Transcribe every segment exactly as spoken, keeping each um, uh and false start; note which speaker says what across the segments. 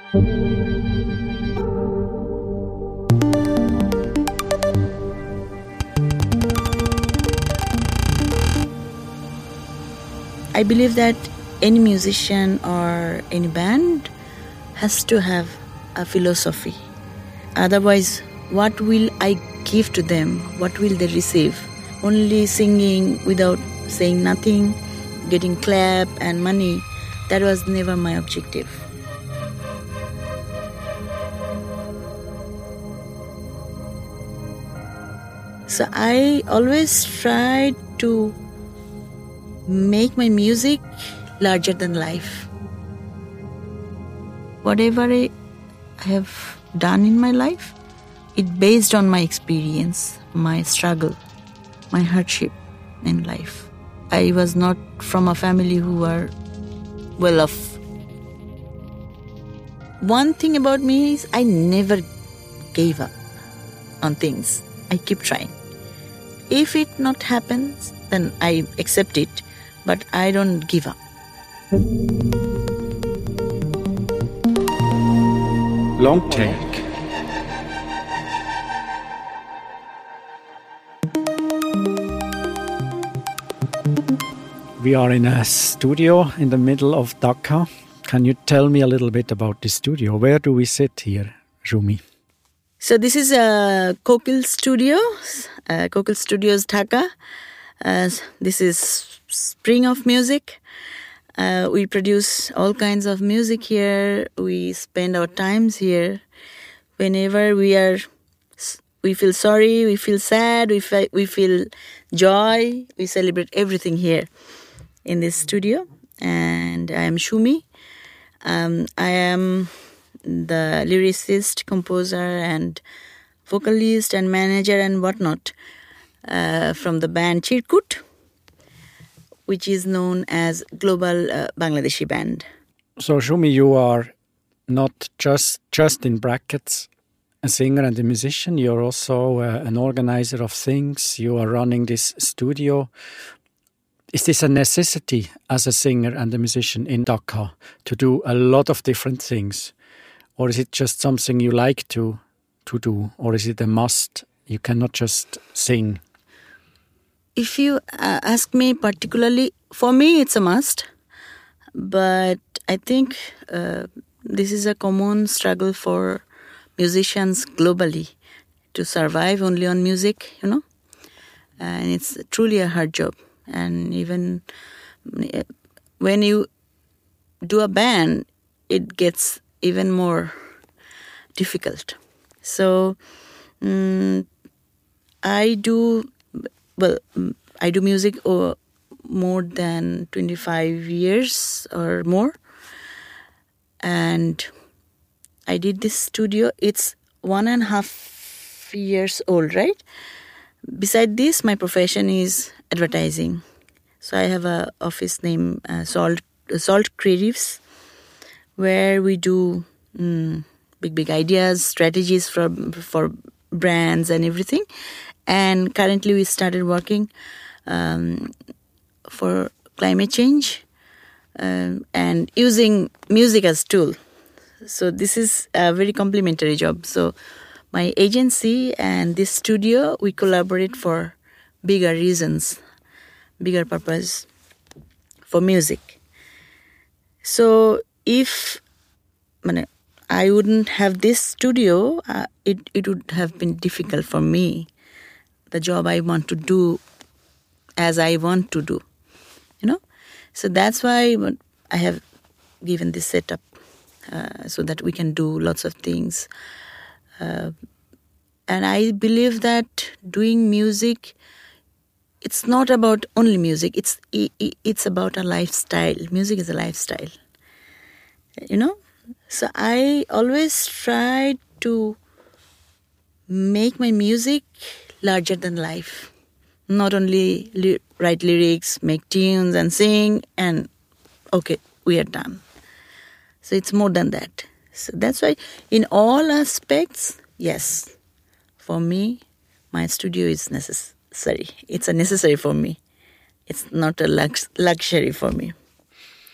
Speaker 1: I believe that any musician or any band has to have a philosophy. Otherwise, what will I give to them? What will they receive? Only singing without saying nothing, getting clap and money, that was never my objective. So I always tried to make my music larger than life. Whatever I have done in my life, it's based on my experience, my struggle, my hardship in life. I was not from a family who were well off. One thing about me is I never gave up on things. I keep trying. If it not happens, then I accept it, but I don't give up.
Speaker 2: Long take. We are in a studio in the middle of Dhaka. Can you tell me a little bit about the studio? Where do we sit here, Shumi?
Speaker 1: So this is a Kokil Studios, uh, Kokil Studios Dhaka. Uh, this is Spring of Music. Uh, we produce all kinds of music here. We spend our times here. Whenever we are, we feel sorry, we feel sad, we fe- we feel joy. We celebrate everything here in this studio. And I am Shumi. Um, I am the lyricist, composer, and vocalist, and manager, and whatnot uh, from the band Chirkut, which is known as Global uh, Bangladeshi Band.
Speaker 2: So, Shumi, you are not just, just in brackets a singer and a musician. You're also uh, an organizer of things. You are running this studio. Is this a necessity as a singer and a musician in Dhaka to do a lot of different things? Or is it just something you like to to do? Or is it a must? You cannot just sing.
Speaker 1: If you uh, ask me particularly, for me it's a must. But I think uh, this is a common struggle for musicians globally to survive only on music, you know. And it's truly a hard job. And even when you do a band, it gets even more difficult. So um, I do, well, I do music oh, more than twenty-five years or more. And I did this studio. It's one and a half years old, right? Beside this, my profession is advertising. So I have a office named uh, Salt Salt Creatives, where we do um, big, big ideas, strategies for for brands and everything. And currently we started working um, for climate change um, and using music as tool. So this is a very complementary job. So my agency and this studio, we collaborate for bigger reasons, bigger purpose for music. So if I wouldn't have this studio, uh, it, it would have been difficult for me, the job I want to do as I want to do, you know. So that's why I have given this setup uh, so that we can do lots of things. Uh, and I believe that doing music, it's not about only music. It's it, it's about a lifestyle. Music is a lifestyle, you know. So I always try to make my music larger than life. Not only li- write lyrics, make tunes and sing and okay, we are done. So it's more than that. So that's why in all aspects, yes, for me, my studio is necessary. It's a necessary for me. It's not a lux- luxury for me.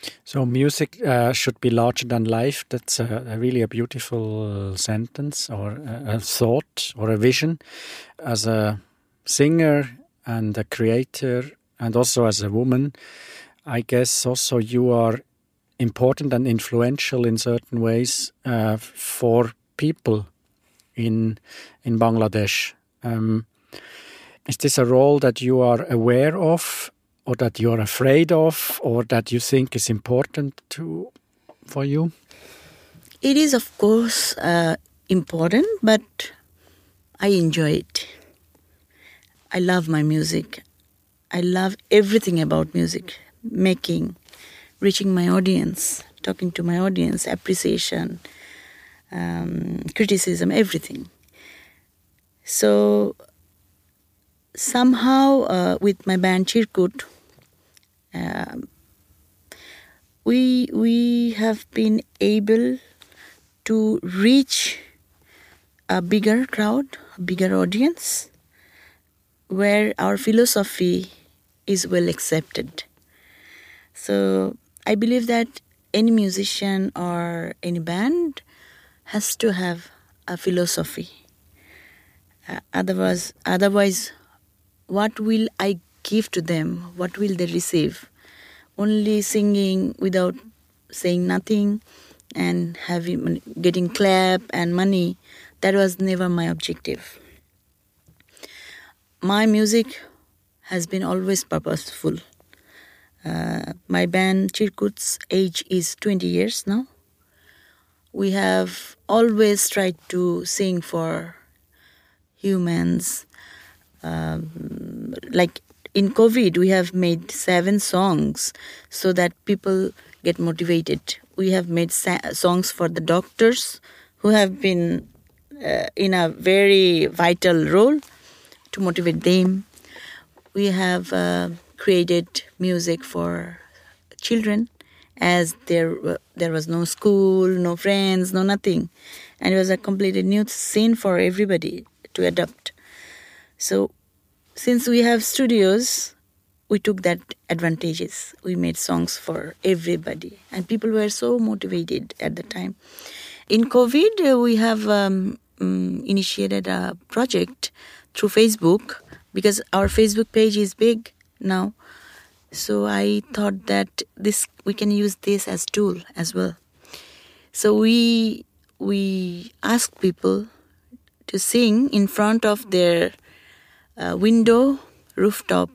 Speaker 2: So music uh, should be larger than life. That's a, a really a beautiful sentence or a, a thought or a vision. As a singer and a creator and also as a woman, I guess also you are important and influential in certain ways uh, for people in in Bangladesh. Um, is this a role that you are aware of, or that you are afraid of, or that you think is important to for you?
Speaker 1: It is, of course, uh, important, but I enjoy it. I love my music. I love everything about music, making, reaching my audience, talking to my audience, appreciation, um, criticism, everything. So somehow uh, with my band Chirkut, uh, we we have been able to reach a bigger crowd, a bigger audience, where our philosophy is well accepted. So I believe that any musician or any band has to have a philosophy. Uh, otherwise, otherwise, what will I give to them? What will they receive? Only singing without saying nothing and having getting clap and money, that was never my objective. My music has been always purposeful. Uh, my band Chirkut's age is twenty years now. We have always tried to sing for humans. Um, like in COVID, we have made seven songs so that people get motivated. We have made sa- songs for the doctors who have been uh, in a very vital role to motivate them. We have uh, created music for children, as there uh, there was no school, no friends, no nothing. And it was a completely new scene for everybody to adopt. So since we have studios, we took that advantages. We made songs for everybody. And people were so motivated at the time. In COVID, uh, we have um, um, initiated a project through Facebook, because our Facebook page is big now. So I thought that this we can use this as tool as well. So we we ask people to sing in front of their uh, window, rooftop,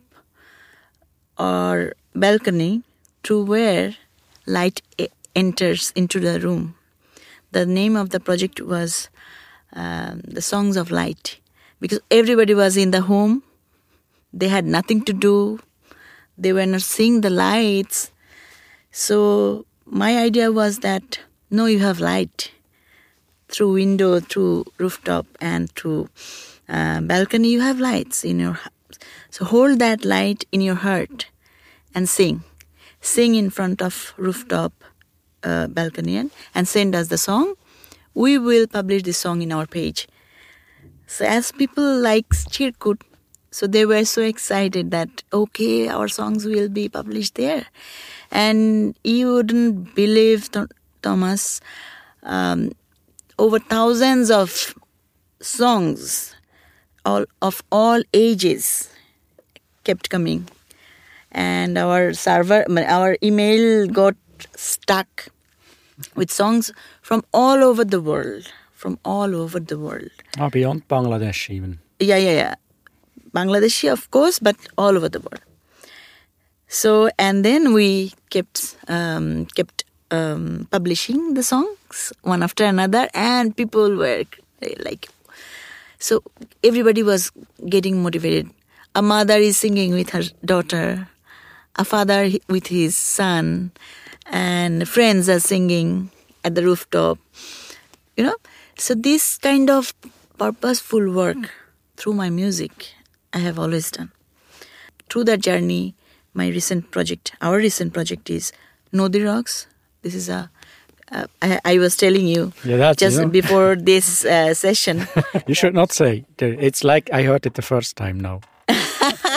Speaker 1: or balcony, through where light e- enters into the room. The name of the project was um, the Songs of Light, because everybody was in the home. They had nothing to do. They were not seeing the lights. So my idea was that, no, you have light through window, through rooftop, and through uh, balcony. You have lights in your house. So hold that light in your heart and sing. Sing in front of rooftop, uh, balcony, and, and send us the song. We will publish the song in our page. So as people like Chirkut, so they were so excited that, okay, our songs will be published there. And you wouldn't believe, Th- Thomas, um, over thousands of songs all of all ages kept coming. And our server, our email got stuck with songs from all over the world, from all over the world.
Speaker 2: Oh, beyond Bangladesh even.
Speaker 1: Yeah, yeah, yeah. Bangladeshi, of course, but all over the world. So, and then we kept um, kept um, publishing the songs one after another, and people were like, so everybody was getting motivated. A mother is singing with her daughter, a father with his son, and friends are singing at the rooftop. You know, so this kind of purposeful work through my music, I have always done. Through that journey, my recent project, our recent project is Nodi Rocks. This is a, uh, I, I was telling you
Speaker 2: yeah, that's,
Speaker 1: just
Speaker 2: you know.
Speaker 1: before this uh, session.
Speaker 2: You should not say. It's like I heard it the first time now.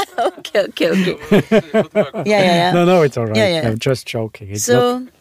Speaker 1: okay, okay, okay. yeah, yeah, yeah.
Speaker 2: No, no, it's all right.
Speaker 1: Yeah, yeah.
Speaker 2: I'm just joking. It's
Speaker 1: so,
Speaker 2: not...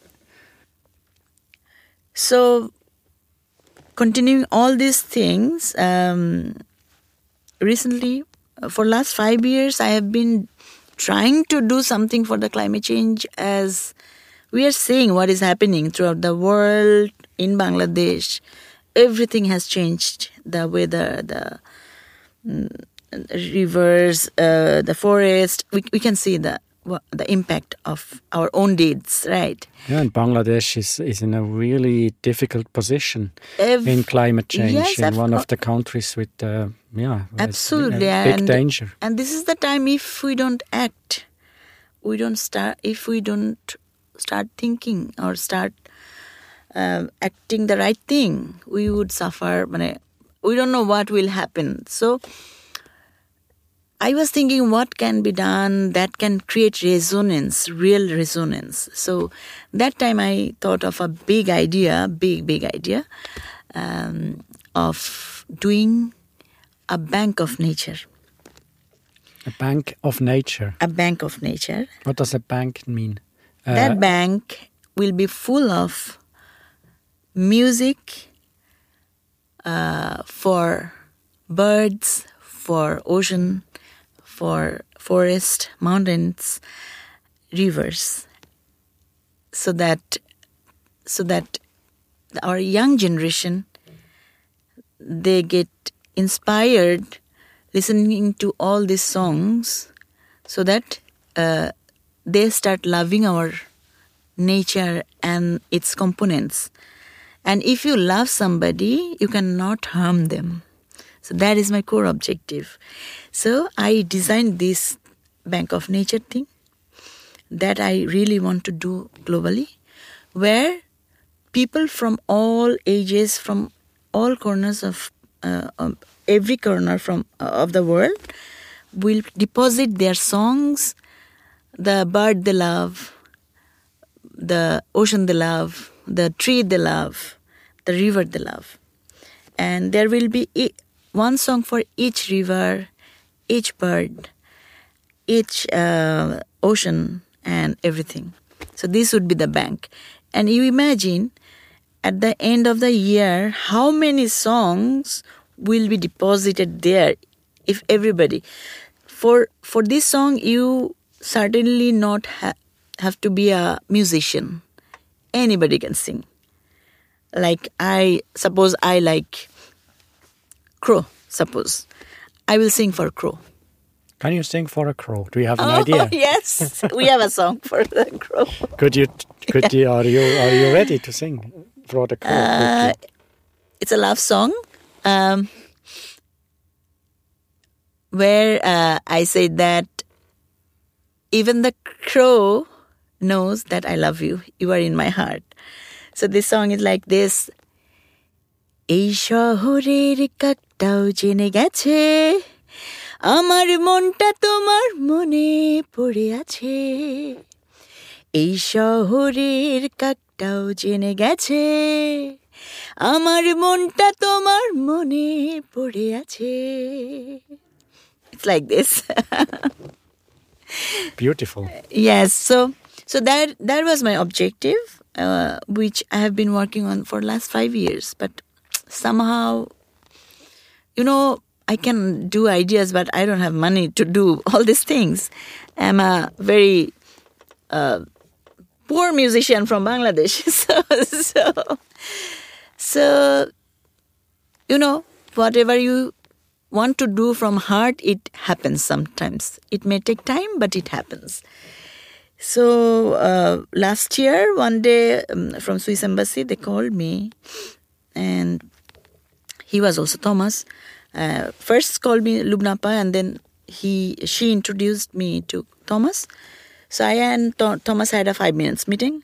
Speaker 1: so continuing all these things, um, recently, for last five years, I have been trying to do something for the climate change, as we are seeing what is happening throughout the world, in Bangladesh. Everything has changed. The weather, the mm, rivers, uh, the forest. We, we can see the the impact of our own deeds, right?
Speaker 2: Yeah, and Bangladesh is, is in a really difficult position
Speaker 1: Ev-
Speaker 2: in climate change,
Speaker 1: yes,
Speaker 2: in one
Speaker 1: co-
Speaker 2: of the countries with, uh, yeah,
Speaker 1: absolutely,
Speaker 2: a big
Speaker 1: and,
Speaker 2: danger.
Speaker 1: And this is the time, if we don't act, we don't start. If we don't start thinking or start uh, acting the right thing, we would suffer. We don't know what will happen. So I was thinking what can be done that can create resonance, real resonance. So that time I thought of a big idea, big, big idea um, of doing a bank of nature.
Speaker 2: A bank of nature?
Speaker 1: A bank of nature.
Speaker 2: What does a bank mean? Uh,
Speaker 1: that bank will be full of music uh, for birds, for ocean, for forest, mountains, rivers, so that so that our young generation, they get inspired listening to all these songs, so that uh, they start loving our nature and its components. And if you love somebody, you cannot harm them. So that is my core objective. So I designed this Bank of Nature thing that I really want to do globally, where people from all ages, from all corners of uh, um, every corner from uh, of the world, will deposit their songs, the bird they love, the ocean they love, the tree they love, the river they love. And there will be e- one song for each river, each bird, each uh, ocean, and everything. So this would be the bank. And you imagine at the end of the year how many songs will be deposited there if everybody. For for this song, you certainly not ha- have to be a musician. Anybody can sing. Like I, suppose I like crow, suppose. I will sing for crow.
Speaker 2: Can you sing for a crow? Do you have an
Speaker 1: oh,
Speaker 2: idea?
Speaker 1: Yes, we have a song for the crow.
Speaker 2: Could you, could you, are you, are you ready to sing for the crow?
Speaker 1: Uh, it's a love song. Um, where uh, I say that even the crow knows that I love you. You are in my heart. So this song is like this. এই শহরের কাকটাও জেনে গেছে আমার মনটা তোমার মনে পড়ে আছে এই শহরের কাকটাও জেনে গেছে আমার মনটা তোমার মনে পড়ে আছে. It's like this.
Speaker 2: Beautiful.
Speaker 1: Yes, so so that that was my objective, uh, which I have been working on for the last five years. But somehow, you know, I can do ideas, but I don't have money to do all these things. I'm a very uh, poor musician from Bangladesh. so, so, so, you know, whatever you want to do from heart, it happens sometimes. It may take time, but it happens. So uh, last year, one day um, from Swiss Embassy, they called me, and he was also Thomas. Uh, first called me Lubnapa, and then he she introduced me to Thomas. So I and Th- Thomas had a five minutes meeting.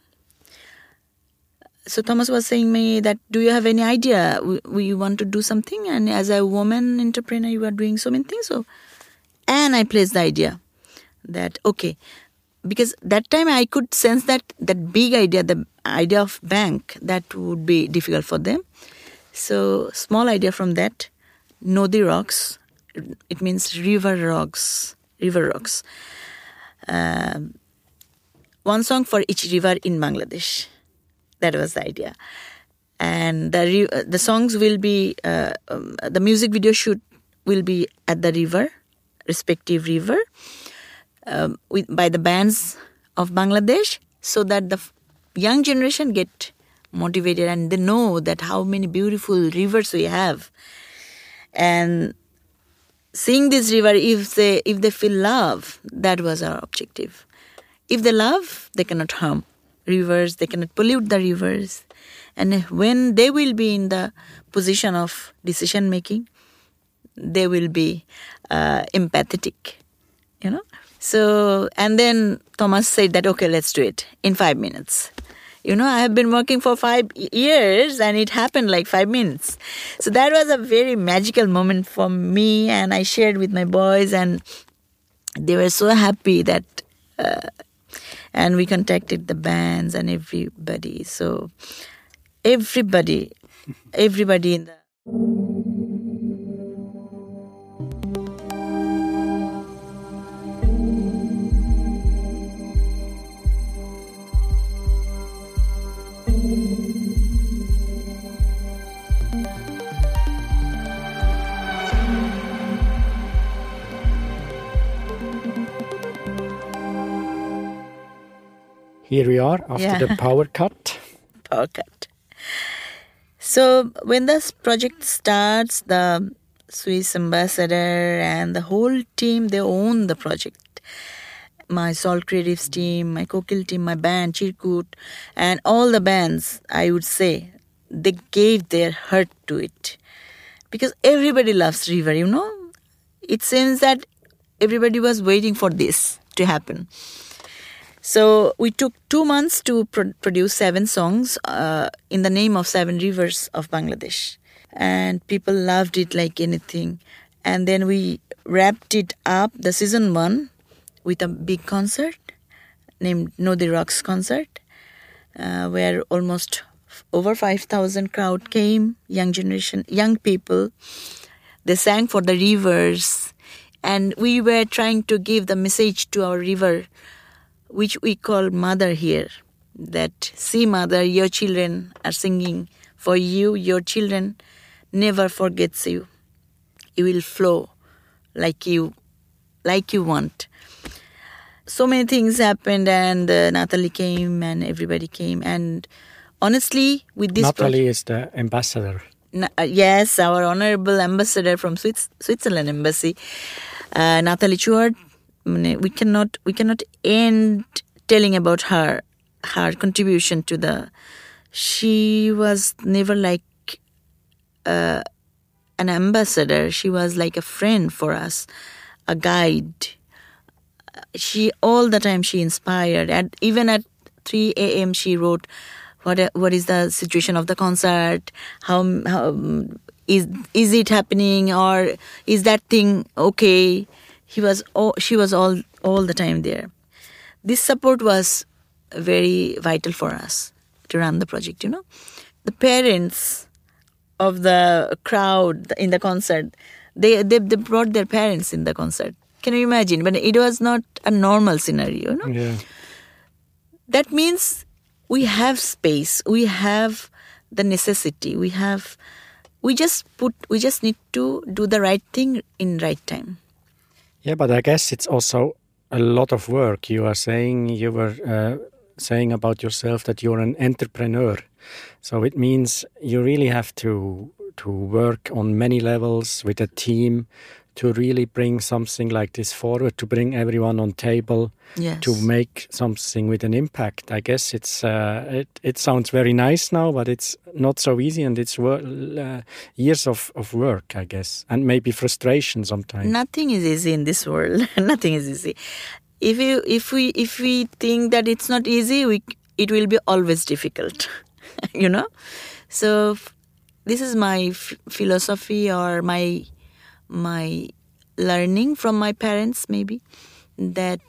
Speaker 1: So Thomas was saying me that, do you have any idea? We, we want to do something, and as a woman entrepreneur, you are doing so many things. So, and I placed the idea that okay, because that time I could sense that that big idea, the idea of bank, that would be difficult for them. So small idea from that, Nodi rocks, it means river rocks, river rocks. Um, one song for each river in Bangladesh. That was the idea. And the re- the songs will be, uh, um, the music video shoot will be at the river, respective river, um, with, by the bands of Bangladesh, so that the f- young generation get motivated and they know that how many beautiful rivers we have. And seeing this river, if they if they feel love, that was our objective. If they love, they cannot harm rivers, they cannot pollute the rivers. And when they will be in the position of decision making, they will be uh, empathetic, you know. So, and then Thomas said that, okay, let's do it in five minutes. You know, I have been working for five years and it happened like five minutes. So that was a very magical moment for me, and I shared with my boys and they were so happy that, uh, and we contacted the bands and everybody. So everybody, everybody in the...
Speaker 2: Here we are after
Speaker 1: Yeah.
Speaker 2: the power cut.
Speaker 1: Power cut. So when this project starts, the Swiss ambassador and the whole team, they own the project. My Salt Creatives team, my Kokil team, my band, Chirkut, and all the bands, I would say, they gave their heart to it. Because everybody loves river, you know. It seems that everybody was waiting for this to happen. So we took two months to pro- produce seven songs uh, in the name of seven rivers of Bangladesh. And people loved it like anything. And then we wrapped it up, the season one, with a big concert named Nodi Rocks Concert, uh, where almost over five thousand crowd came, young generation, young people. They sang for the rivers. And we were trying to give the message to our river, which we call mother here, that, see mother, your children are singing for you, your children never forgets you. You will flow like you, like you want. So many things happened, and uh, Natalie came and everybody came. And honestly, with this...
Speaker 2: Natalie
Speaker 1: project,
Speaker 2: is the ambassador.
Speaker 1: Na- uh, yes, our honorable ambassador from Swiss- Switzerland Embassy, uh, Natalie Chouard. We cannot we cannot end telling about her her contribution to the... She was never like uh, an ambassador. She was like a friend for us, a guide. She all the time she inspired. And even at three a.m. she wrote, "What what is the situation of the concert? How how is is it happening, or is that thing okay?" He was all, she was all all the time there. This support was very vital for us to run the project, you know. The parents of the crowd in the concert, they, they they brought their parents in the concert. Can you imagine? But it was not a normal scenario, you know.
Speaker 2: Yeah.
Speaker 1: That means we have space, we have the necessity, we have, we just put, we just need to do the right thing in right time.
Speaker 2: Yeah, but I guess it's also a lot of work. You are saying, you were uh, saying about yourself that you're an entrepreneur. So it means you really have to to work on many levels with a team to really bring something like this forward, to bring everyone on table,
Speaker 1: Yes.
Speaker 2: to make something with an impact. I guess it's uh, it, it sounds very nice now, but it's not so easy, and it's wor- uh, years of, of work, I guess, and maybe frustration sometimes.
Speaker 1: Nothing is easy in this world. Nothing is easy. If you if we if we think that it's not easy, we it will be always difficult. You know. So f- this is my f- philosophy, or my my learning from my parents, maybe, that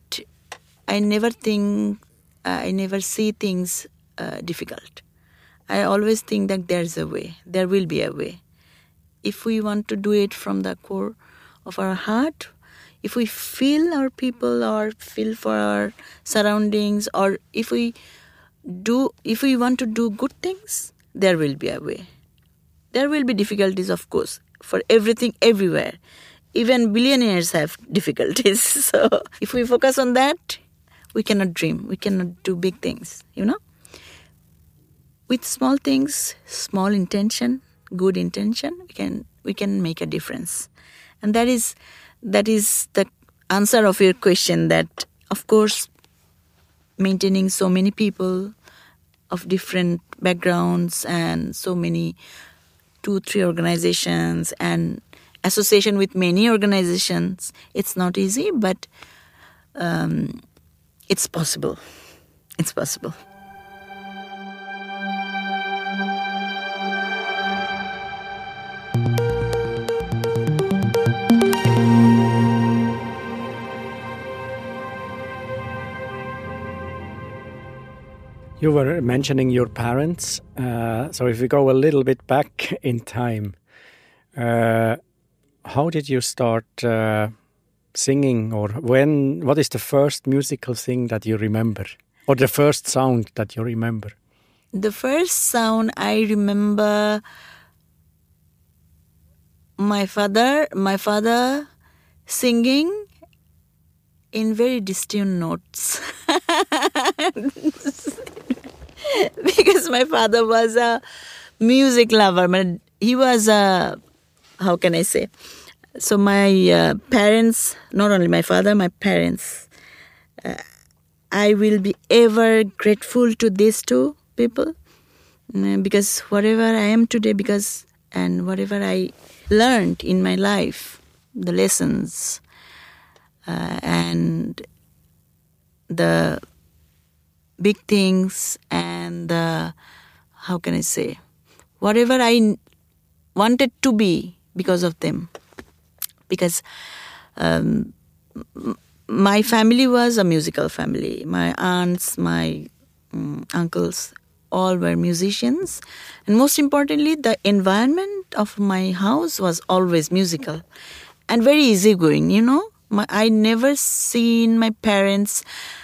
Speaker 1: I never think, I never see things uh, difficult. I always think that there's a way, there will be a way. If we want to do it from the core of our heart, if we feel our people or feel for our surroundings, or if we do, if we want to do good things, there will be a way. There will be difficulties, of course, for everything, everywhere. Even billionaires have difficulties. So if we focus on that, we cannot dream. We cannot do big things, you know. With small things, small intention, good intention, we can we can make a difference. And that is that is the answer of your question, that, of course, maintaining so many people of different backgrounds and so many, two, three organizations and association with many organizations, it's not easy, but um, it's possible. It's possible.
Speaker 2: You were mentioning your parents. Uh, so if we go a little bit back in time, uh, how did you start uh, singing, or when? What is the first musical thing that you remember, or the first sound that you remember?
Speaker 1: The first sound I remember, my father, my father singing in very distinct notes. Because my father was a music lover. He was a, how can I say? So my uh, parents, not only my father, my parents, uh, I will be ever grateful to these two people, uh, because whatever I am today, because and whatever I learned in my life, the lessons uh, and the big things and the, how can I say, whatever I wanted to be because of them. Because um, my family was a musical family. My aunts, my um, uncles, all were musicians. And most importantly, the environment of my house was always musical and very easygoing, you know. My, I never seen my parents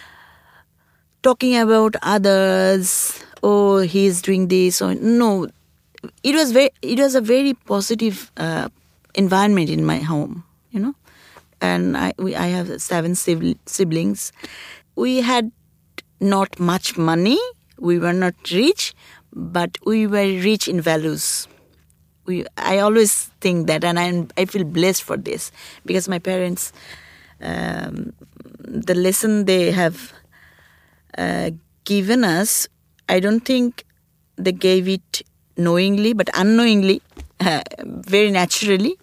Speaker 1: talking about others. Oh, he's doing this. Or no, it was very. It was a very positive uh, environment in my home, you know. And I, we, I have seven siblings. We had not much money. We were not rich, but we were rich in values. We, I always think that, and I, I feel blessed for this, because my parents, um, the lesson they have uh, given us, I don't think they gave it knowingly, but unknowingly, uh, very naturally.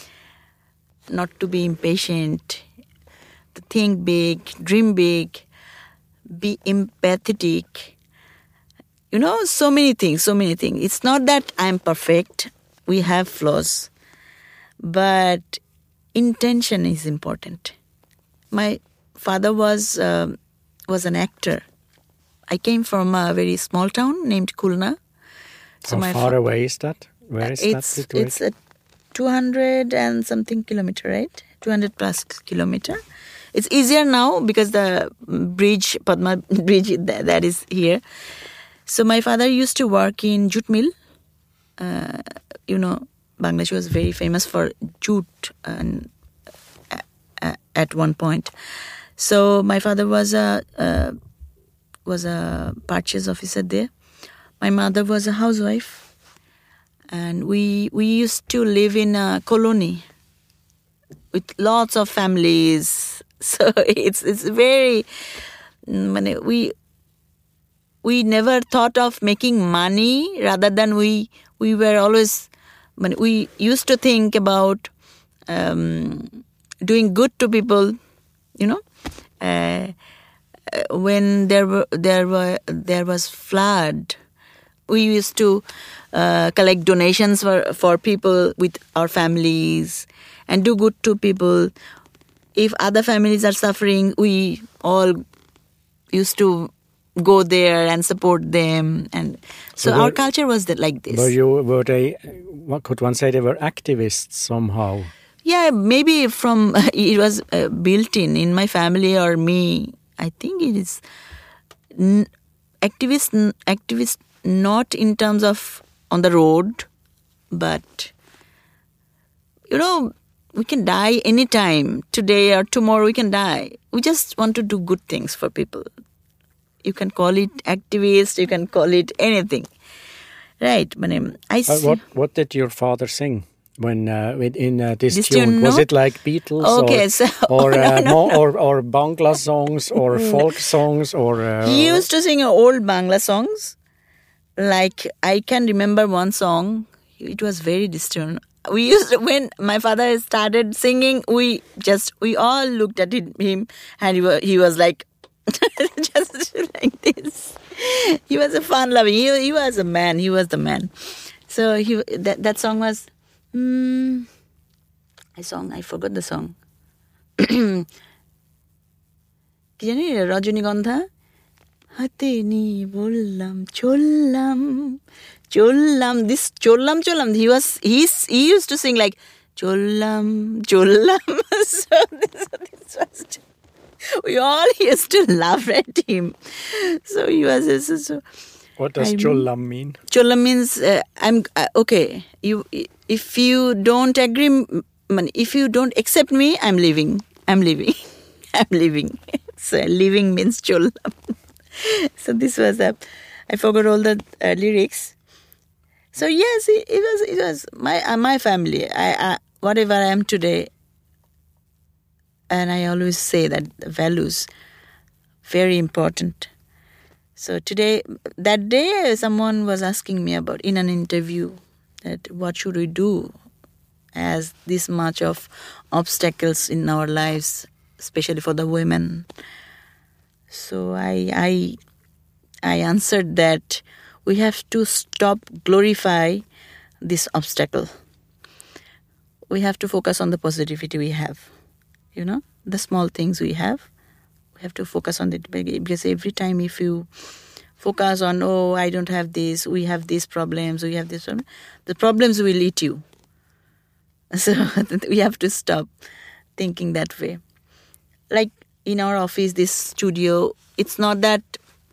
Speaker 1: Not to be impatient, to think big, dream big, be empathetic. You know, so many things, so many things. It's not that I'm perfect. We have flaws. But intention is important. My father was uh, was an actor. I came from a very small town named Khulna.
Speaker 2: So How my far fa- away is that? Where is
Speaker 1: it's,
Speaker 2: that situated?
Speaker 1: It's a two hundred and something kilometer, right? two hundred plus kilometer. It's easier now because the bridge, Padma bridge, that is here. So my father used to work in jute mill. Uh, you know, Bangladesh was very famous for jute and, uh, at one point. So my father was a uh, was a purchase officer there. My mother was a housewife, and we we used to live in a colony with lots of families. So it's it's very we. We never thought of making money, rather than we we were always, we used to think about um, doing good to people, you know. Uh, when there were there were there was flood, we used to uh, collect donations for for people with our families and do good to people. If other families are suffering, we all used to go there and support them, and so, so were, our culture was that like this.
Speaker 2: Were you? Were they? What could one say? They were activists somehow.
Speaker 1: Yeah, maybe from it was uh, built in in my family or me. I think it is n- activist, n- activist not in terms of on the road, but you know, we can die anytime. Today or tomorrow we can die. We just want to do good things for people. You can call it activist, you can call it anything. Right, but um, I
Speaker 2: Uh,
Speaker 1: see.
Speaker 2: what what did your father sing when uh, with- in uh, this,
Speaker 1: This
Speaker 2: tune?
Speaker 1: tune,
Speaker 2: Was
Speaker 1: no?
Speaker 2: it like Beatles
Speaker 1: Okay,
Speaker 2: or
Speaker 1: so-
Speaker 2: or,
Speaker 1: no,
Speaker 2: uh,
Speaker 1: no,
Speaker 2: mo-
Speaker 1: no.
Speaker 2: or or Bangla songs or folk songs or? Uh,
Speaker 1: He used to sing old Bangla songs. Like, I can remember one song. It was very distant. We used to, when my father started singing, we just, we all looked at it, him and he was, he was like, just like this. He was a fun-loving, he, he was a man, he was the man. So he that, that song was, hmm, I song, I forgot the song. কি জানি রজনীগন্ধা হাতে নিয়ে বললাম চললাম চললাম this চললাম চললাম he was he's, he used to sing like চললাম চললাম so this, this was we all used to laugh at him so he was so, so
Speaker 2: what does
Speaker 1: I,
Speaker 2: Chollam mean?
Speaker 1: Chollam means uh, I'm uh, okay you if you don't agree if you don't accept me I'm leaving I'm leaving I'm leaving so leaving means Chollam. So this was a, I forgot all the uh, lyrics. So yes, it, it was it was my uh, my family. I, I whatever I am today, and I always say that the values very important. So today, that day, someone was asking me about in an interview that what should we do as this much of obstacles in our lives, especially for the women. So I, I, I answered that we have to stop glorify this obstacle. We have to focus on the positivity we have. You know, the small things we have. We have to focus on it because every time if you focus on, oh, I don't have this, we have these problems, we have this problem, the problems will eat you. So we have to stop thinking that way. Like, in our office, this studio, it's not that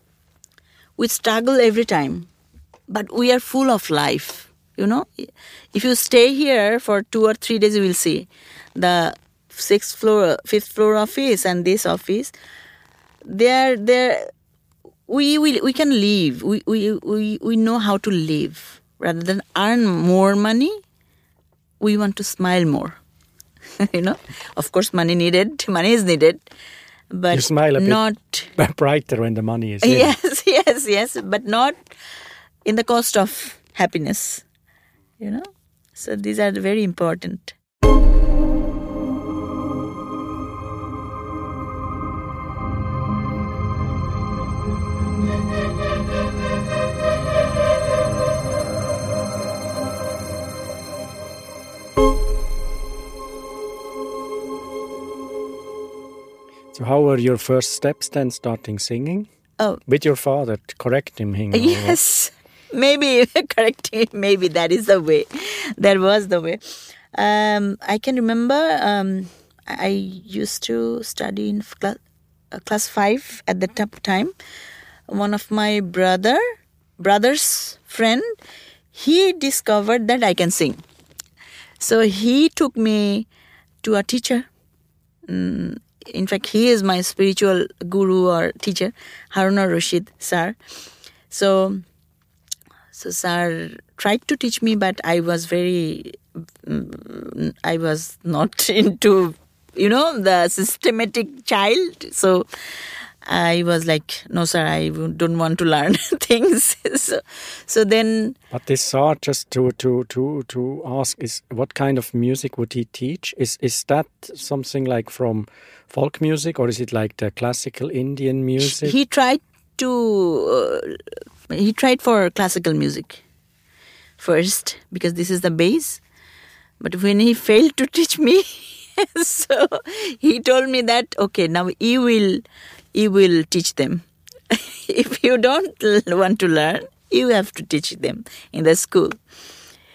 Speaker 1: we struggle every time, but we are full of life, you know. If you stay here for two or three days, you will see the sixth floor, fifth floor office and this office, they're, they're, we, we, we can live, we, we, we, we know how to live. Rather than earn more money, we want to smile more. You know, of course, money needed, money is needed. But
Speaker 2: you smile a bit
Speaker 1: not
Speaker 2: brighter when the money is in.
Speaker 1: Yes, yes, yes, but not in the cost of happiness, you know. So these are very important.
Speaker 2: So how were your first steps then starting singing?
Speaker 1: Oh,
Speaker 2: with your father, correcting him? or-
Speaker 1: yes, maybe correct him. Maybe that is the way. That was the way. Um, I can remember um, I used to study in class, uh, class five at the top time. One of my brother brother's friend, he discovered that I can sing. So he took me to a teacher. Mm, in fact, he is my spiritual guru or teacher, Harun Rashid sir. So, so sir tried to teach me, but I was very, mm, I was not into, you know, the systematic child. So I was like, no sir, I don't want to learn things. so, so then...
Speaker 2: But this sir, just to, to, to, to ask, is what kind of music would he teach? Is, is that something like from folk music, or is it like the classical Indian music?
Speaker 1: He tried to, uh, he tried for classical music first, because this is the base. But when he failed to teach me, so he told me that, okay, now you will, you will teach them. If you don't want to learn, you have to teach them in the school.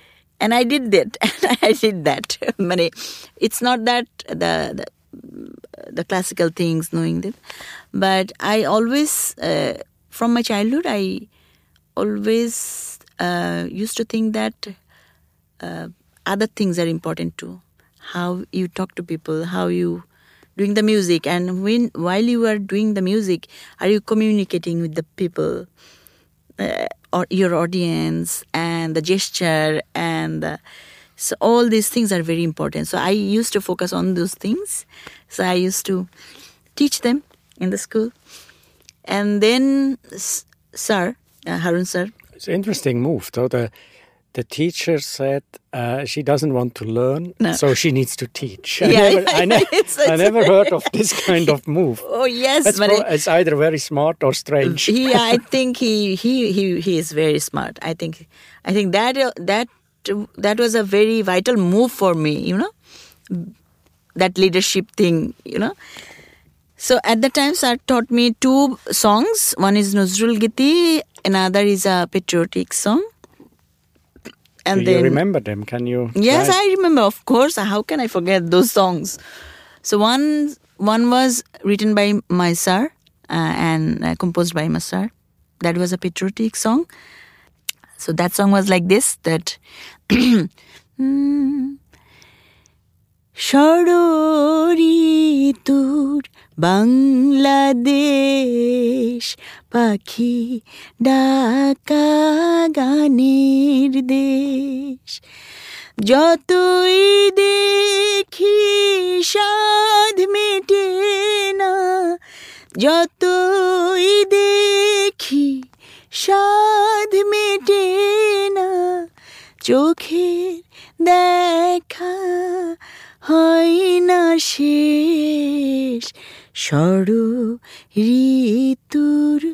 Speaker 1: And I did that. And I did that. Mane, it's not that the, the the classical things, knowing them, but I always, uh, from my childhood, I always uh, used to think that uh, other things are important too. How you talk to people, how you doing the music, and when while you are doing the music, are you communicating with the people uh, or your audience, and the gesture, and the, so all these things are very important. So I used to focus on those things. So I used to teach them in the school. And then sir, uh, Harun sir.
Speaker 2: It's an interesting move, though. The, the teacher said uh, she doesn't want to learn, no. so she needs to teach. I
Speaker 1: yeah,
Speaker 2: never, I, ne- it's, it's, I never heard of this kind of move.
Speaker 1: Oh, yes.
Speaker 2: That's
Speaker 1: but
Speaker 2: pro- it's either very smart or strange.
Speaker 1: He, I think he, he, he, he is very smart. I think, I think that, uh, that, that was a very vital move for me, you know. That leadership thing, you know. So at the time, sir taught me two songs. One is Nuzrul Giti, another is a patriotic song. And
Speaker 2: Do
Speaker 1: then,
Speaker 2: you remember them? Can you?
Speaker 1: Yes,
Speaker 2: write?
Speaker 1: I remember. Of course. How can I forget those songs? So one one was written by my sir uh, and uh, composed by my sir. That was a patriotic song. So that song was like this, that Shorori tur Bangladesh Pakhi Dhaka Ganer Desh Jotoi dekhi shad mete na Jotoi dekhi shad mete na চোখের দেখা হয় না শেষ ষড় ঋতুর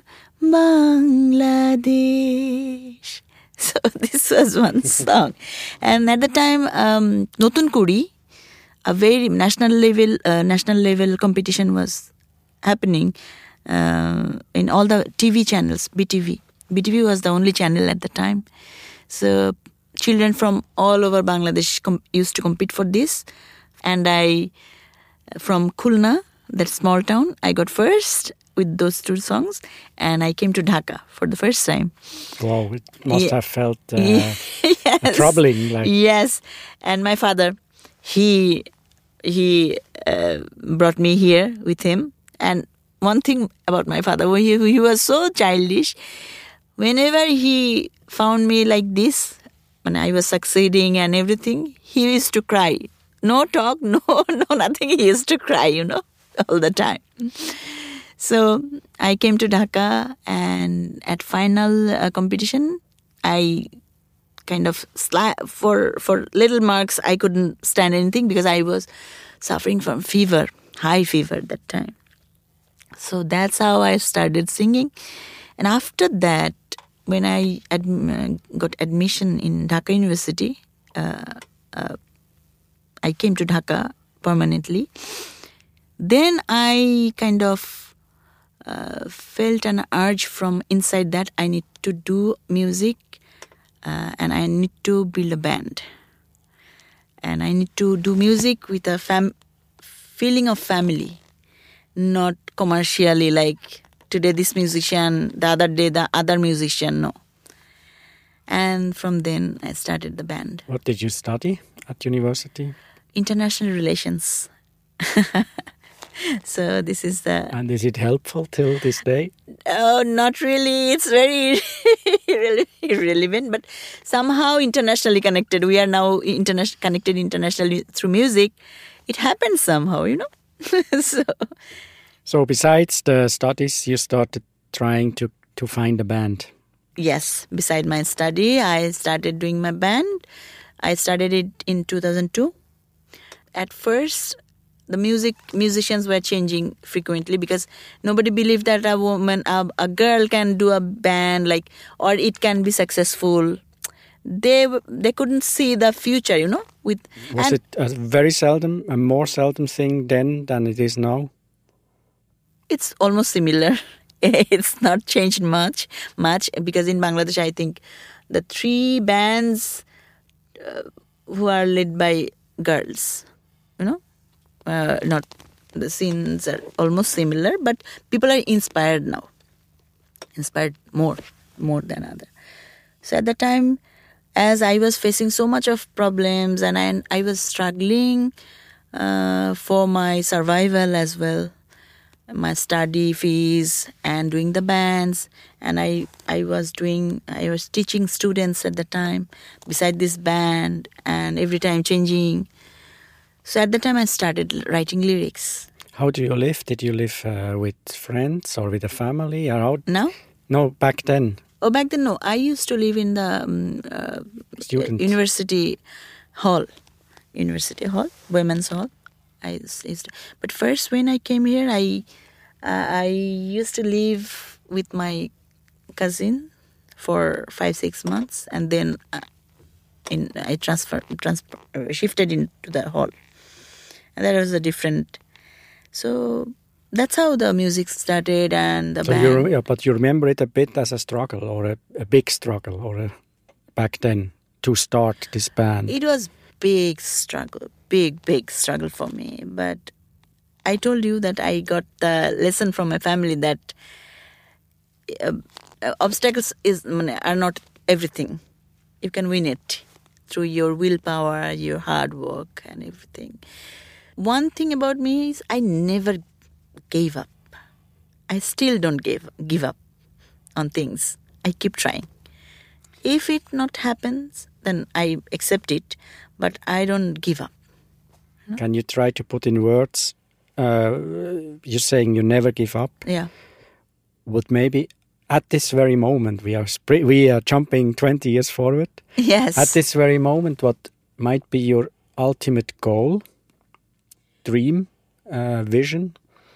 Speaker 1: Bangladesh. So this was one song. And at the time, um, Notun Kuri, a very national level, uh, national level competition was happening uh, in all the T V channels, B T V. B T V was the only channel at the time. So children from all over Bangladesh com- used to compete for this. And I, from Khulna, that small town, I got first with those two songs. And I came to Dhaka for the first time.
Speaker 2: Wow, it must yeah. have felt uh,
Speaker 1: yes.
Speaker 2: troubling. Like.
Speaker 1: Yes. And my father, he he uh, brought me here with him. And one thing about my father, he, he was so childish. Whenever he found me like this, when I was succeeding and everything, he used to cry. No talk, no, no, nothing. He used to cry, you know, all the time. So I came to Dhaka, and at final uh, competition, I kind of sla- for for little marks, I couldn't stand anything because I was suffering from fever, high fever that time. So that's how I started singing. And after that, when I ad- got admission in Dhaka University, uh, uh, I came to Dhaka permanently. Then I kind of uh, felt an urge from inside that I need to do music uh, and I need to build a band. And I need to do music with a fam- feeling of family, not commercially like today this musician, the other day the other musician, no. And from then I started the band.
Speaker 2: What did you study at university?
Speaker 1: International relations. So this is the...
Speaker 2: And is it helpful till this day?
Speaker 1: Oh, not really. It's very irrelevant, but somehow internationally connected. We are now interna- connected internationally through music. It happens somehow, you know. so...
Speaker 2: So besides the studies, you started trying to, to find a band.
Speaker 1: Yes. Beside my study, I started doing my band. I started it in two thousand two. At first, the music musicians were changing frequently because nobody believed that a woman, a, a girl can do a band, like, or it can be successful. They they couldn't see the future, you know. With
Speaker 2: Was it a very seldom, a more seldom thing then than it is now?
Speaker 1: It's almost similar. It's not changed much, much because in Bangladesh, I think the three bands uh, who are led by girls, you know. Uh, not the scenes are almost similar, but people are inspired now, inspired more, more than other. So at the time, as I was facing so much of problems and I, I was struggling uh, for my survival as well, my study fees and doing the bands, and I, I was doing, I was teaching students at the time beside this band and every time changing. So at the time I started writing lyrics.
Speaker 2: How do you live? Did you live uh, with friends or with a family? Or how?
Speaker 1: Now?
Speaker 2: No, back then.
Speaker 1: Oh, back then, no. I used to live in the um, uh,
Speaker 2: Student.
Speaker 1: university hall, university hall, women's hall. I used to, but first when I came here, I uh, I used to live with my cousin for five six months, and then uh, in I transfer transfer uh, shifted into the hall, and that was a different. So that's how the music started and the
Speaker 2: so
Speaker 1: band.
Speaker 2: you, yeah, but you remember it a bit as a struggle or a, a big struggle or a, back then to start this band.
Speaker 1: It was big struggle, big, big struggle for me. But I told you that I got the lesson from my family that uh, obstacles is are not everything. You can win it through your willpower, your hard work and everything. One thing about me is I never gave up. I still don't give, give up on things. I keep trying. If it not happens, then I accept it, but I don't give up.
Speaker 2: You know? Can you try to put in words? Uh, you're saying you never give up.
Speaker 1: Yeah.
Speaker 2: Would maybe at this very moment, we are spri- we are jumping twenty years forward.
Speaker 1: Yes.
Speaker 2: At this very moment, what might be your ultimate goal, dream, uh, vision?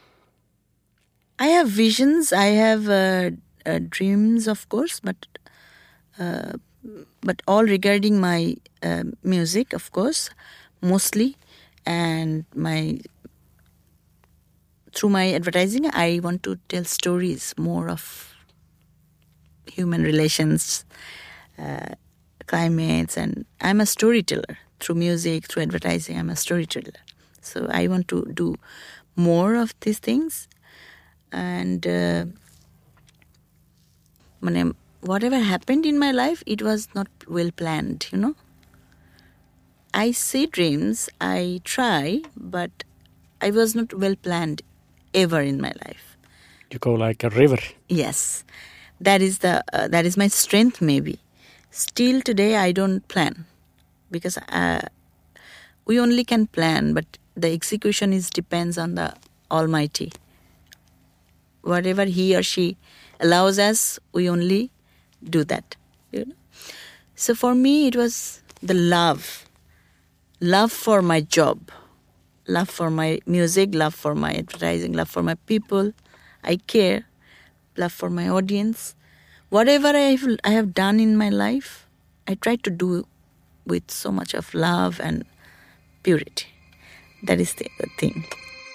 Speaker 1: I have visions. I have uh, uh, dreams, of course, but uh, but all regarding my uh, music, of course, mostly, and my through my advertising, I want to tell stories more of human relations, uh, climates, and I'm a storyteller through music, through advertising. I'm a storyteller, so I want to do more of these things. And uh, whatever happened in my life, it was not well planned, you know. I see dreams, I try, but I was not well planned ever in my life.
Speaker 2: You go like a river.
Speaker 1: Yes, that is the uh, that is my strength. Maybe still today I don't plan because uh, we only can plan, but the execution is depends on the Almighty. Whatever He or she allows us, we only do that. You know? So for me, it was the love. Love for my job. Love for my music. Love for my advertising. Love for my people. I care. Love for my audience. Whatever I have, I have done in my life, I try to do with so much of love and purity. That is the thing.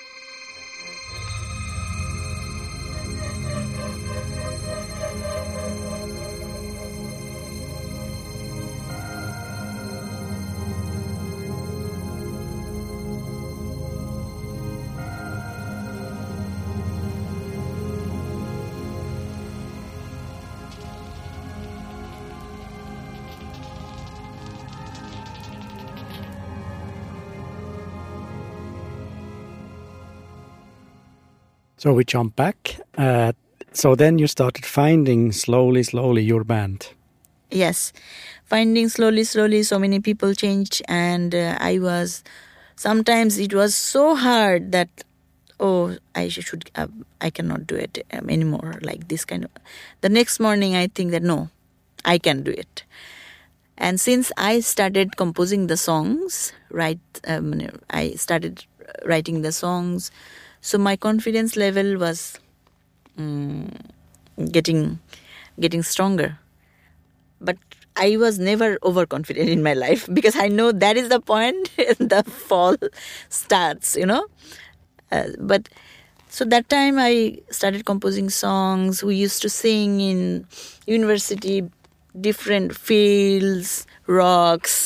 Speaker 2: So we jump back. Uh, so then you started finding slowly, slowly your band.
Speaker 1: Yes, finding slowly, slowly. So many people changed, and uh, I was. Sometimes it was so hard that, oh, I should. Uh, I cannot do it um, anymore. Like this kind of. The next morning, I think that no, I can do it. And since I started composing the songs, right? Um, I started writing the songs. So my confidence level was um, getting getting stronger. But I was never overconfident in my life because I know that is the point the fall starts, you know. Uh, but so that time I started composing songs. We used to sing in university, different fields, rocks,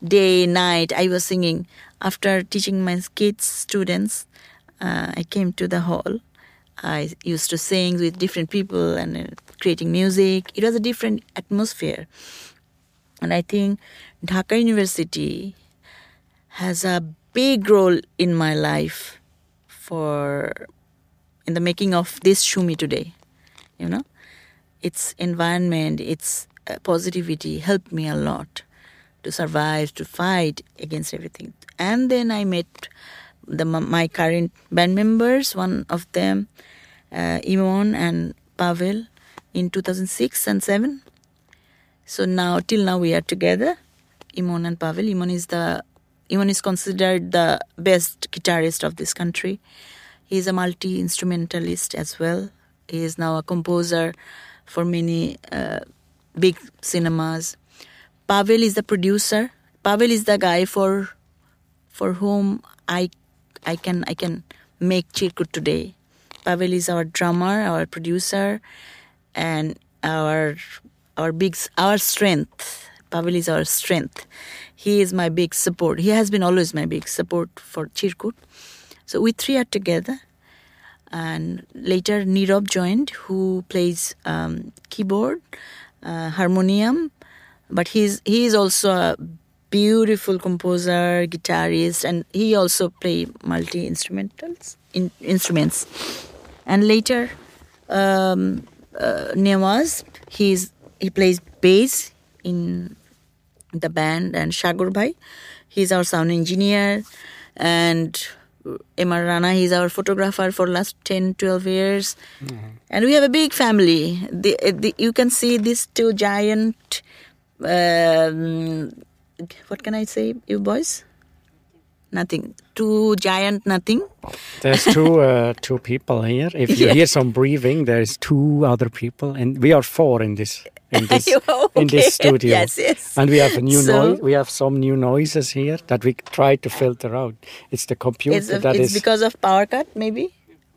Speaker 1: day, night, I was singing. After teaching my kids, students, uh, I came to the hall. I used to sing with different people and uh, creating music. It was a different atmosphere. And I think Dhaka University has a big role in my life for in the making of this Shumi today. You know, its environment, its uh, positivity helped me a lot to survive, to fight against everything. And then I met the my current band members, one of them, uh, Imon and Pavel, in two thousand six and seven. So now, till now, we are together, Imon and Pavel. Imon is the Imon is considered the best guitarist of this country. He is a multi-instrumentalist as well. He is now a composer for many uh, big cinemas. Pavel is the producer. Pavel is the guy for for whom I I can I can make Chirkut today. Pavel is our drummer, our producer, and our our big our strength. Pavel is our strength. He is my big support. He has been always my big support for Chirkut. So we three are together. And later Nirab joined, who plays um, keyboard, uh, harmonium. But he's he is also a beautiful composer, guitarist, and he also play multi-instrumentals, in, instruments. And later, um, uh, Nawaz, he's he plays bass in the band, and Shagur Bhai, he's our sound engineer, and Emar Rana, he's our photographer for last ten, twelve years. Mm-hmm. And we have a big family. The, the, you can see these two giant, um, what can I say, you boys? Nothing. Two giant nothing.
Speaker 2: There's two uh, two people here. If you yeah. hear some breathing, there's two other people, and we are four in this in this
Speaker 1: okay.
Speaker 2: in this studio.
Speaker 1: Yes, yes.
Speaker 2: And we have a new
Speaker 1: so,
Speaker 2: noise. We have some new noises here that we try to filter out. It's the computer
Speaker 1: it's a,
Speaker 2: that
Speaker 1: it's
Speaker 2: is
Speaker 1: because of power cut, maybe.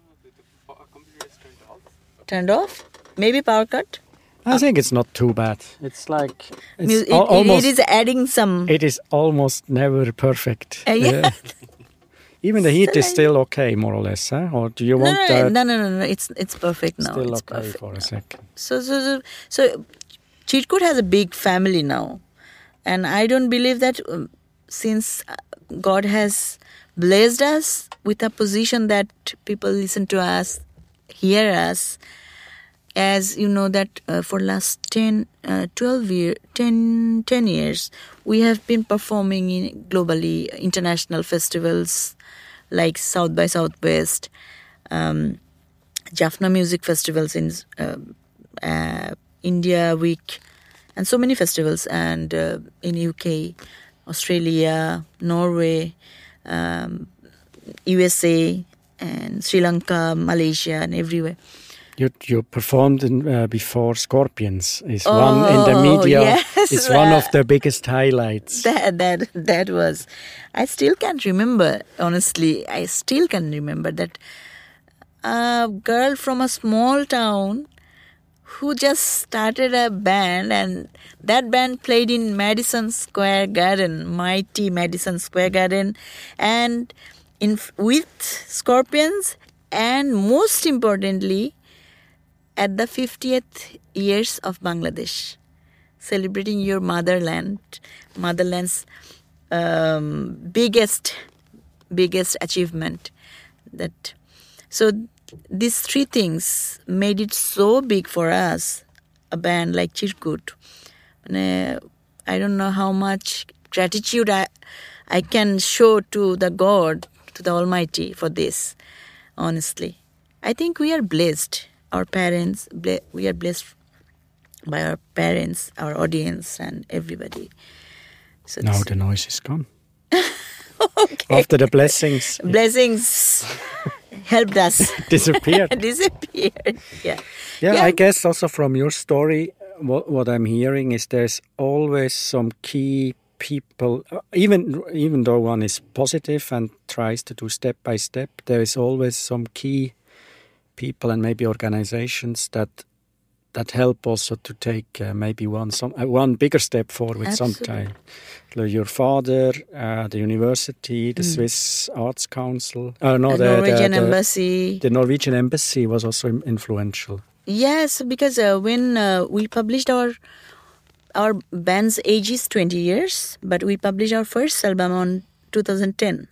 Speaker 1: Turned off. Maybe power cut.
Speaker 2: I think it's not too bad. It's like it's
Speaker 1: it,
Speaker 2: al- almost.
Speaker 1: It is adding some.
Speaker 2: It is almost never perfect.
Speaker 1: Uh, yeah.
Speaker 2: Uh, even the heat is still okay, more or less, huh? Or do you want
Speaker 1: no,
Speaker 2: that?
Speaker 1: No, no, no, no. It's it's perfect now.
Speaker 2: Still
Speaker 1: it's
Speaker 2: okay
Speaker 1: perfect
Speaker 2: for
Speaker 1: now.
Speaker 2: a second.
Speaker 1: So, so, so, so, Chirkut has a big family now, and I don't believe that um, since God has blessed us with a position that people listen to us, hear us. As you know that uh, for last ten, uh, twelve years, ten, ten years, we have been performing in globally international festivals like South by Southwest, um, Jaffna Music Festivals in uh, uh, India Week, and so many festivals, and uh, in U K, Australia, Norway, um, U S A, and Sri Lanka, Malaysia, and everywhere.
Speaker 2: You you performed in, uh, before Scorpions. Is
Speaker 1: oh,
Speaker 2: one in the media.
Speaker 1: Yes,
Speaker 2: it's one of the biggest highlights.
Speaker 1: That that that was. I still can't remember. Honestly, I still can remember that a girl from a small town who just started a band, and that band played in Madison Square Garden, mighty Madison Square Garden, and in with Scorpions, and most importantly, at the fiftieth years of Bangladesh, celebrating your motherland, motherland's um, biggest, biggest achievement. That so these three things made it so big for us, a band like Chirkut. And, uh, I don't know how much gratitude I, I can show to the God, to the Almighty for this. Honestly, I think we are blessed. Our parents, we are blessed by our parents, our audience, and everybody. So
Speaker 2: now the noise is gone.
Speaker 1: Okay.
Speaker 2: After the blessings.
Speaker 1: Blessings helped us.
Speaker 2: Disappeared.
Speaker 1: Disappeared, yeah.
Speaker 2: yeah. Yeah, I guess also from your story, what, what I'm hearing is there's always some key people, even, even though one is positive and tries to do step by step, there is always some key people and maybe organizations that that help also to take uh, maybe one some uh, one bigger step forward
Speaker 1: Absolutely.
Speaker 2: sometime. Your father, uh, the university, the
Speaker 1: Mm.
Speaker 2: Swiss Arts Council, uh, no,
Speaker 1: The
Speaker 2: the
Speaker 1: Norwegian
Speaker 2: the, the,
Speaker 1: embassy.
Speaker 2: the Norwegian embassy was also im- influential.
Speaker 1: Yes, because uh, when uh, we published our our band's age is twenty years, but we published our first album on two thousand ten,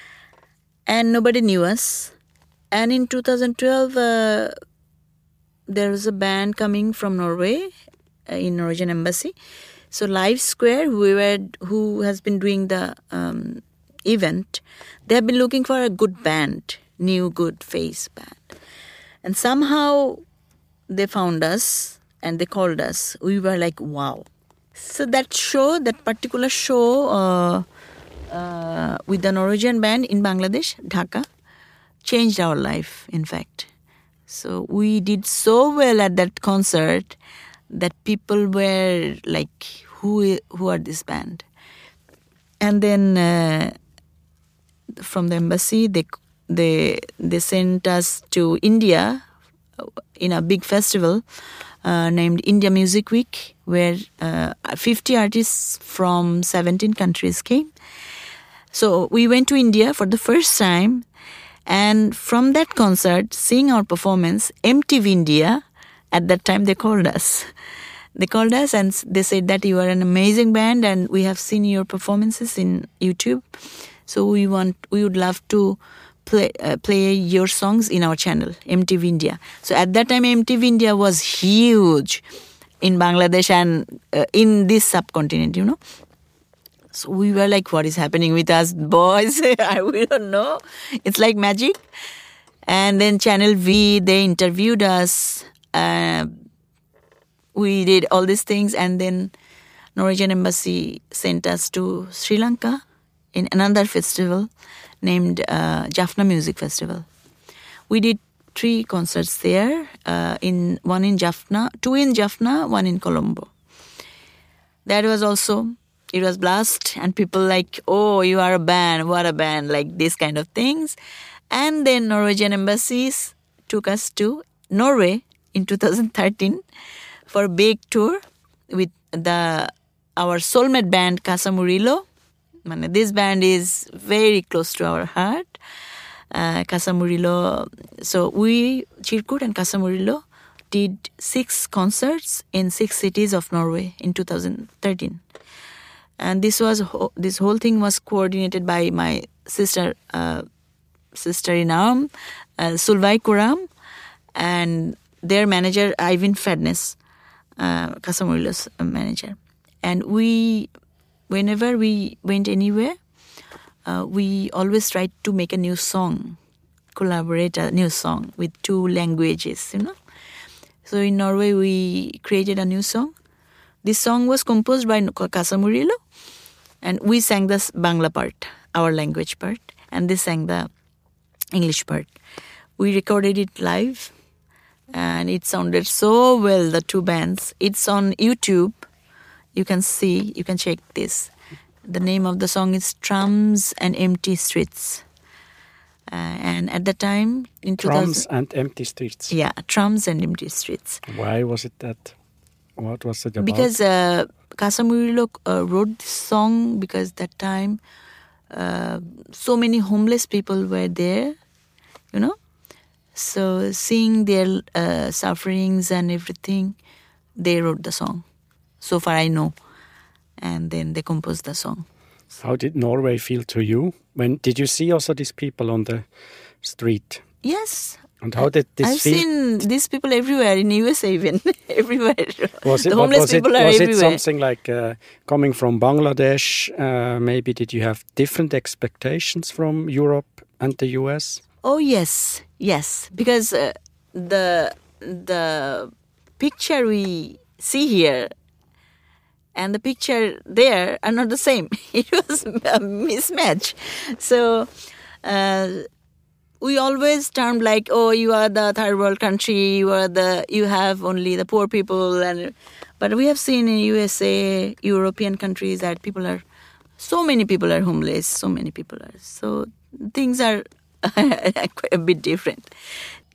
Speaker 1: and nobody knew us. And in two thousand twelve, uh, there was a band coming from Norway uh, in Norwegian embassy. So Live Square, who were who has been doing the um, event, they have been looking for a good band, new good face band, and somehow they found us and they called us. We were like, wow. So that show, that particular show uh, uh, with the Norwegian band in Bangladesh, Dhaka, changed our life, in fact. So we did so well at that concert that people were like, who who are this band? And then uh, from the embassy, they they they sent us to India in a big festival uh, named India Music Week, where uh, fifty artists from seventeen countries came. So we went to India for the first time, and from that concert, seeing our performance, M T V India, at that time they called us. They called us and they said that you are an amazing band and we have seen your performances in YouTube. So we want, we would love to play uh, play your songs in our channel, M T V India. So at that time, M T V India was huge in Bangladesh and uh, in this subcontinent, you know. So we were like, what is happening with us boys? We don't know. It's like magic. And then Channel V, they interviewed us. Uh, we did all these things. And then Norwegian Embassy sent us to Sri Lanka in another festival named uh, Jaffna Music Festival. We did three concerts there, uh, in one in Jaffna, two in Jaffna, one in Colombo. That was also, it was blast, and people like, oh, you are a band, what a band, like this kind of things. And then Norwegian embassies took us to Norway in two thousand thirteen for a big tour with the our soulmate band Casa Murillo. This band is very close to our heart. Uh, Casa Murillo. So we, Chirkut and Casa Murillo, did six concerts in six cities of Norway in two thousand thirteen. And this was this whole thing was coordinated by my sister, uh, sister in arm, uh, Solveig Koram, and their manager Ivan Fednes, uh, Casa Murillo's manager. And we, whenever we went anywhere, uh, we always tried to make a new song, collaborate a new song with two languages, you know. So in Norway, we created a new song. This song was composed by Casa Murillo, and we sang the Bangla part, our language part, and they sang the English part. We recorded it live, and it sounded so well, the two bands. It's on YouTube. You can see, you can check this. The name of the song is Trams and Empty Streets. Uh, and at the time, in
Speaker 2: Trams and Empty Streets.
Speaker 1: Yeah, Trams and Empty Streets.
Speaker 2: Why was it that? What was it about?
Speaker 1: Because uh, Casa Murillo uh, wrote this song because that time uh, so many homeless people were there, you know. So seeing their uh, sufferings and everything, they wrote the song. So far I know. And then they composed the song.
Speaker 2: How did Norway feel to you? When did you see also these people on the street?
Speaker 1: Yes.
Speaker 2: And how did this
Speaker 1: I've
Speaker 2: feel?
Speaker 1: I've seen these people everywhere, in U S A even, everywhere.
Speaker 2: Was it,
Speaker 1: the homeless
Speaker 2: was
Speaker 1: people
Speaker 2: it,
Speaker 1: are
Speaker 2: was
Speaker 1: everywhere.
Speaker 2: Was it something like uh, coming from Bangladesh? Uh, maybe did you have different expectations from Europe and the U S?
Speaker 1: Oh, yes, yes. Because uh, the the picture we see here and the picture there are not the same. It was a mismatch. So uh, we always termed like, oh, you are the third world country, you are the, you have only the poor people. And but we have seen in U S A, European countries that people are, so many people are homeless, so many people are. So things are quite a bit different.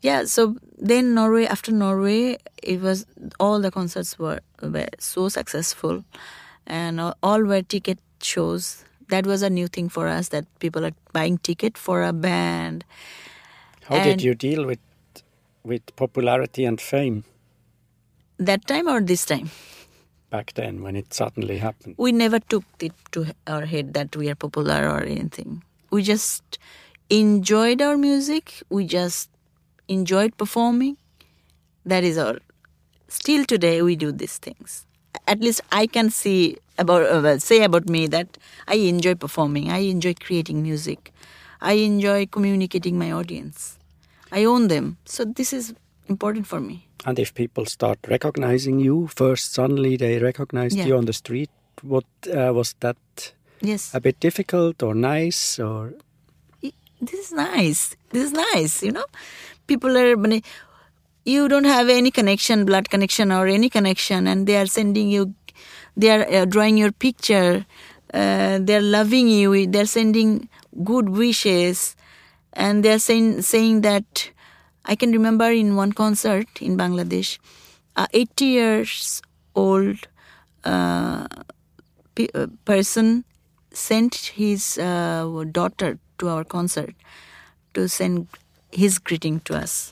Speaker 1: yeah, so then Norway, after Norway, it was, all the concerts were, were so successful, and all, all were ticket shows. That was a new thing for us, that people are buying ticket for a band.
Speaker 2: How
Speaker 1: And
Speaker 2: did you deal with with popularity and fame
Speaker 1: that time or this time?
Speaker 2: back then when it suddenly happened?
Speaker 1: We never took it to our head that we are popular or anything. We just enjoyed our music. We just enjoyed performing. That is all. Still today we do these things. At least I can see about uh, well, say about me that I enjoy performing. I enjoy creating music. I enjoy communicating my audience. I own them. So this is important for me.
Speaker 2: And if people start recognizing you, first suddenly they recognized
Speaker 1: Yeah.
Speaker 2: you on the street, what uh, was that
Speaker 1: Yes.
Speaker 2: a bit difficult or nice or?
Speaker 1: This is nice. This is nice, you know. People are, you don't have any connection, blood connection or any connection, and they are sending you, they are uh, drawing your picture, uh, they are loving you, they are sending good wishes, and they are saying, saying that, I can remember in one concert in Bangladesh, a eighty years old uh, pe- uh, person sent his uh, daughter to our concert to send his greeting to us.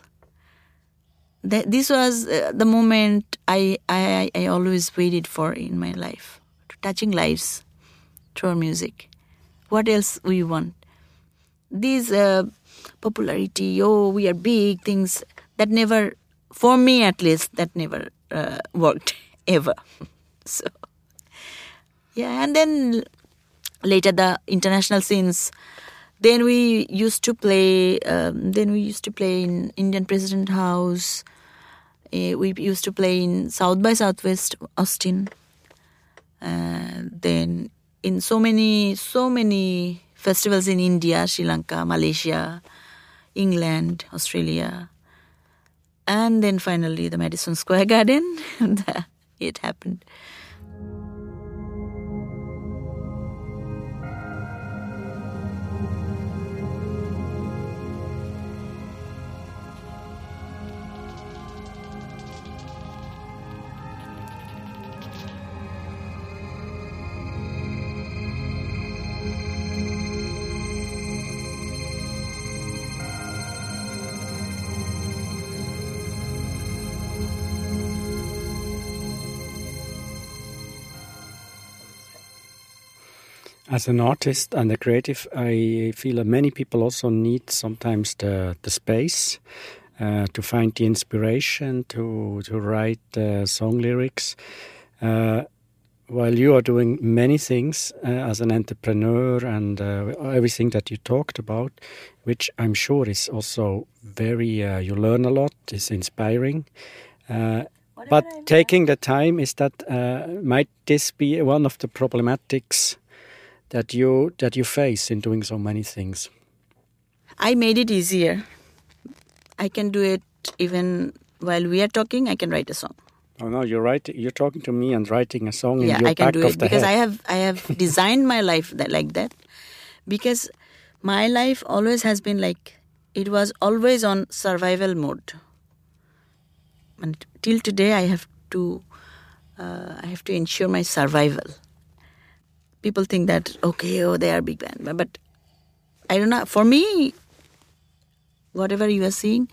Speaker 1: That, this was uh, the moment I, I I always waited for in my life, touching lives through our music. What else we want? These uh, popularity, oh, we are big, things that never, for me at least, that never uh, worked ever. So, yeah, and then later the international scenes. Then we used to play. Um, then we used to play in Indian President House. Uh, we used to play in South by Southwest Austin. Uh, then in so many, so many festivals in India, Sri Lanka, Malaysia, England, Australia, and then finally the Madison Square Garden. It happened.
Speaker 2: As an artist and a creative, I feel that many people also need sometimes the, the space uh, to find the inspiration to, to write uh, song lyrics. Uh, while you are doing many things uh, as an entrepreneur and uh, everything that you talked about, which I'm sure is also very, uh, you learn a lot, is inspiring. Uh, but taking the time, is that, uh, might this be one of the problematics that you that you face in doing so many things?
Speaker 1: I made it easier. I can do it even while we are talking. I can write a song.
Speaker 2: Oh no, you're right. You're talking to me and writing a song
Speaker 1: Yeah,
Speaker 2: in your
Speaker 1: I can
Speaker 2: back
Speaker 1: do
Speaker 2: of
Speaker 1: it
Speaker 2: the
Speaker 1: because
Speaker 2: head.
Speaker 1: I have I have designed my life that, like that. Because my life always has been like, it was always on survival mode. And till today, I have to uh, I have to ensure my survival. People think that, okay, oh, they are big band. But I don't know. For me, whatever you are seeing,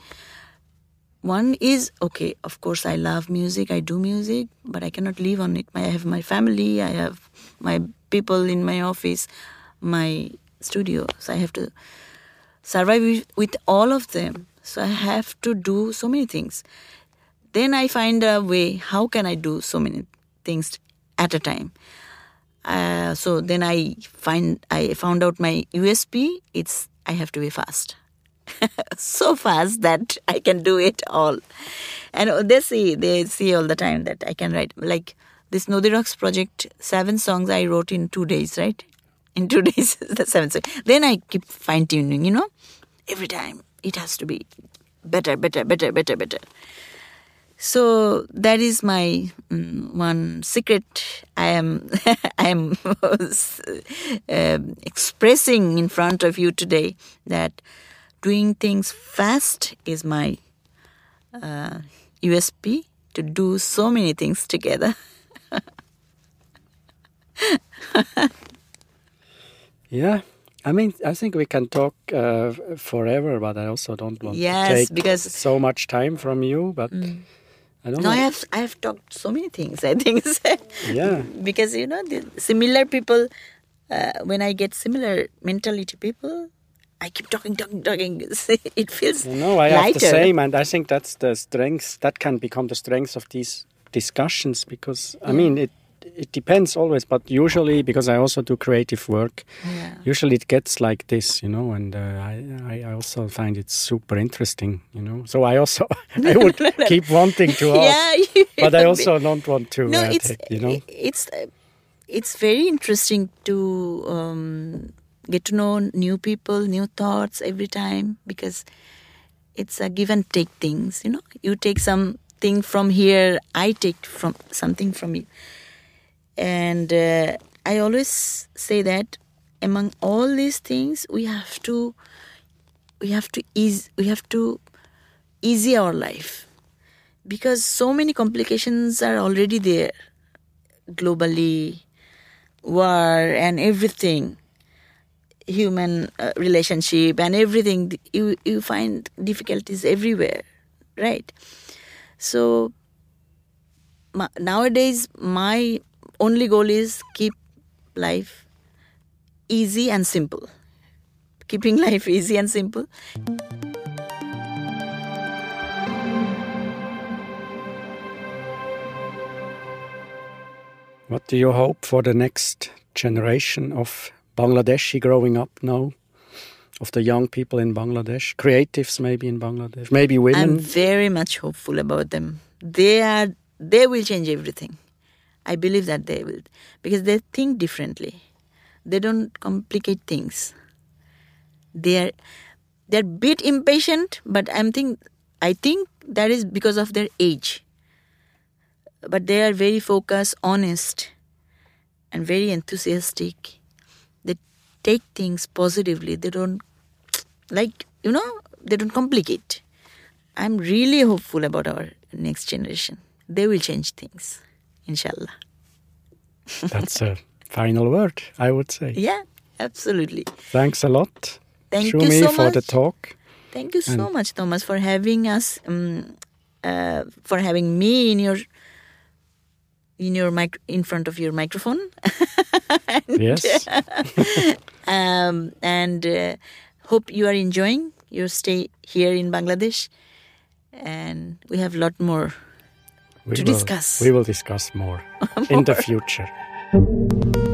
Speaker 1: one is, okay, of course, I love music. I do music, but I cannot live on it. I have my family. I have my people in my office, my studio. So I have to survive with, with all of them. So I have to do so many things. Then I find a way, how can I do so many things at a time? Uh, so then I find I found out my U S P. It's I have to be fast, so fast that I can do it all. And they see they see all the time that I can write, like this Nodi Rocks project. Seven songs I wrote in two days. Right, in two days the seven songs. Then I keep fine tuning. You know, every time it has to be better, better, better, better, better. So that is my um, one secret. I am I am uh, expressing in front of you today, that doing things fast is my uh, U S P to do so many things together.
Speaker 2: Yeah, I mean, I think we can talk uh, forever, but I also don't want
Speaker 1: Yes,
Speaker 2: to take
Speaker 1: because-
Speaker 2: so much time from you. But I don't
Speaker 1: No,
Speaker 2: know.
Speaker 1: I have I have talked so many things, I think.
Speaker 2: Yeah.
Speaker 1: Because, you know, the similar people, uh, when I get similar mentality people, I keep talking, talking, talking. It feels
Speaker 2: No, I
Speaker 1: lighter.
Speaker 2: have the same, and I think that's the strength. That can become the strength of these discussions because, I mean, it it depends always, but usually, because I also do creative work,
Speaker 1: Yeah.
Speaker 2: usually it gets like this, you know, and uh, I, I also find it super interesting, you know. So I also, I would keep wanting to ask,
Speaker 1: Yeah, you-
Speaker 2: but I also don't want to,
Speaker 1: No,
Speaker 2: uh,
Speaker 1: it's
Speaker 2: take, you know.
Speaker 1: it's uh, it's very interesting to um, get to know new people, new thoughts every time, because it's a give and take things. You know, you take something from here, I take from something from you, and uh, I always say that among all these things, we have to we have to ease we have to easy our life, because so many complications are already there globally, war and everything, human uh, relationship and everything. You you find difficulties everywhere, right? So ma- nowadays, my only goal is keep life easy and simple. Keeping life easy and simple.
Speaker 2: What do you hope for the next generation of Bangladeshi growing up now? Of the young people in Bangladesh, creatives maybe in Bangladesh, maybe women?
Speaker 1: I'm very much hopeful about them. They are. They will change everything. I believe that they will, because they think differently. They don't complicate things. They are. They're a bit impatient, but I'm think. I think that is because of their age. But they are very focused, honest, and very enthusiastic. They take things positively. They don't, like, you know, they don't complicate. I'm really hopeful about our next generation. They will change things, inshallah.
Speaker 2: That's a final word, I would say.
Speaker 1: Yeah, absolutely.
Speaker 2: Thanks a lot,
Speaker 1: Thank you
Speaker 2: Shumi,
Speaker 1: so
Speaker 2: for the
Speaker 1: much.
Speaker 2: talk.
Speaker 1: Thank you so
Speaker 2: And-
Speaker 1: much, Thomas, for having us, um, uh, for having me in your in your mic- in front of your microphone.
Speaker 2: Yes.
Speaker 1: um, and uh, hope you are enjoying your stay here in Bangladesh. And we have a lot more
Speaker 2: We
Speaker 1: to
Speaker 2: will-
Speaker 1: discuss.
Speaker 2: We will discuss more in the future.